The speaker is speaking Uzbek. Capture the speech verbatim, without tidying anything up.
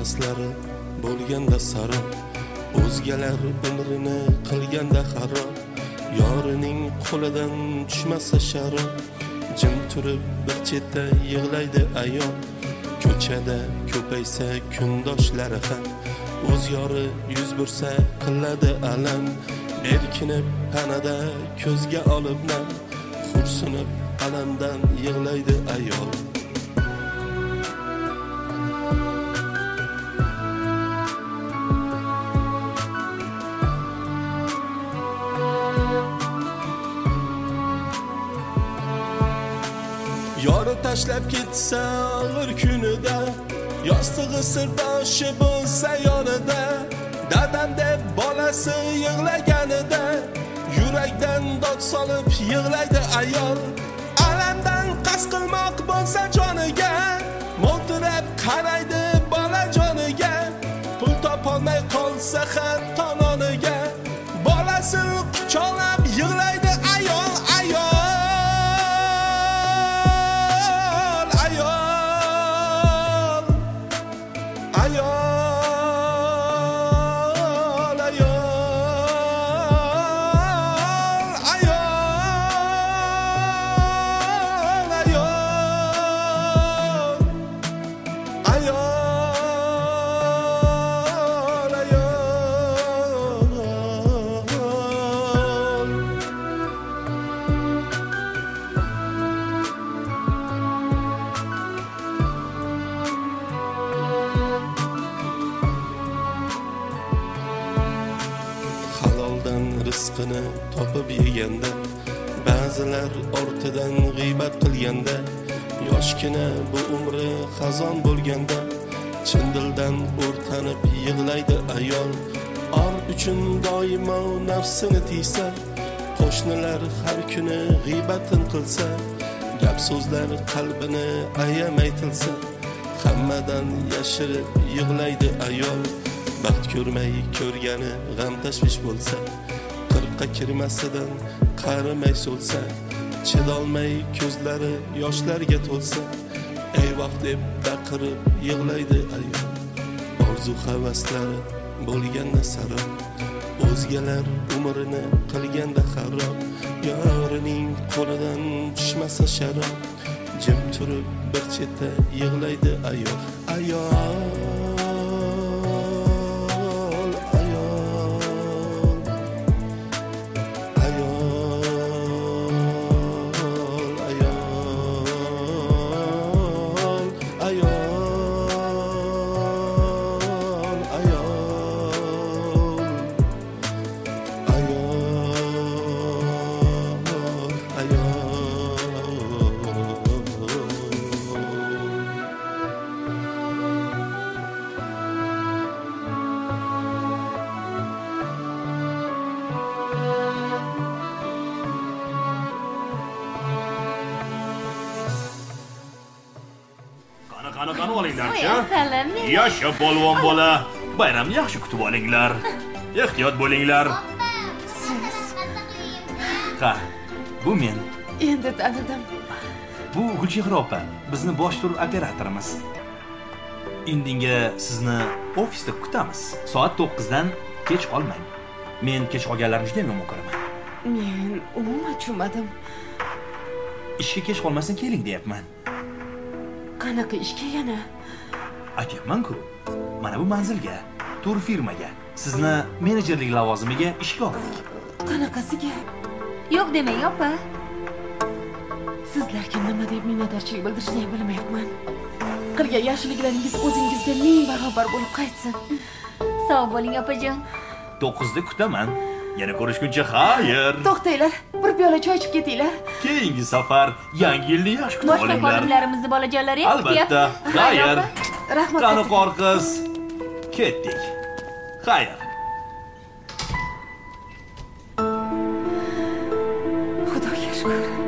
havaslari bo'lganda sarob, o'zgalar umrini qilganda xarob, yorining qo'lidan tushmasa sharob, jim turib bir chetda yig'laydi ayol. Ko'chada ko'paysa kundoshlari ham, o'z yori yuz bursa qiladi alam. Erkinib panada ko'zga olib nam, xursinib alamdan yig'laydi ayol. Yori tashlab ketsa og'ir kunida, yostig'i sirdoshi bo'lsa yonida, dadam deb bolasi yig'laganida, yurakdan dod solib yig'laydi ayol. Alamdan qas qilmoq bo'lsa joniga, mo'ltirab qaraydi bola joniga. Pul topolmay qolsa hatto noniga, bolasini quchoqlab yig'laydi ayol, ayol. Rizqini topib yeganda, ba'zilar ortidan g'iybat qilganda, yoshgina bu umri xazon bo'lganda, chin dildan o'rtanib yig'laydi ayol. Or uchun doimo nafsini tiysa, qo'shnilar har kuni g'iybatin qilsa, gap so'zlar qalbini ayamay tilsa, hammadan yashirib yig'laydi ayol. Baxt ko'rmay ko'rgani g'am tashvish bo'lsa, qirqqa kirmasidan qarimay so'lsa, chidolmay ko'zlari yoshlarga to'lsa, eyvoh deb baqirib yig'laydi ayol. Orzu havaslari bo'lganda sarob, o'zgalar umrini qilganda xarob, yorining qo'lidan tushmasa sharob, jim turib bir chetda yig'laydi ayol, ayol. Qani qani olinglar-chi. Yasha polvon bola. Bayramni yaxshi kutib olinglar. Ehtiyot bo'linglar. Ha, bu men. Endi tanidim. Bu Gulchehra opa, bizni bosh tur operatorimiz. Indinga sizni ofisda kutamiz. Soat to'qqiz dan kech qolmang. Men kech qolganlarni juda yomon ko'raman. Men umuman tushunmadim. Ishga kech qolmasin keling deyapman. Qanaqa ishga yana? Aytayapman-ku. Mana bu manzilga, tur firmaga, sizni menejerlik lavozimiga ishga oldik. Qanaqasiga? Yo'q demang, opa. Sizlarga nima deb minnatdorchilik bildirishni bilmayapman. Qilgan yaxshiliklaringiz o'zingizga ming barobar bo'lib qaytsin. Sog' bo'ling, opajon. to'qqizda kutaman. Yana ko'rishguncha xayr. To'xtanglar, bir piyola choy ichib ketinglar. Keyingi safar yangi yilni yaxshi kutib olinglar. Boshqa xodimlarimizni bolajonlari ham kutyapti. Albatta. Xayr. Rahmat. Qani qor qiz. Ketdik. Xayr. Xudoga shukr.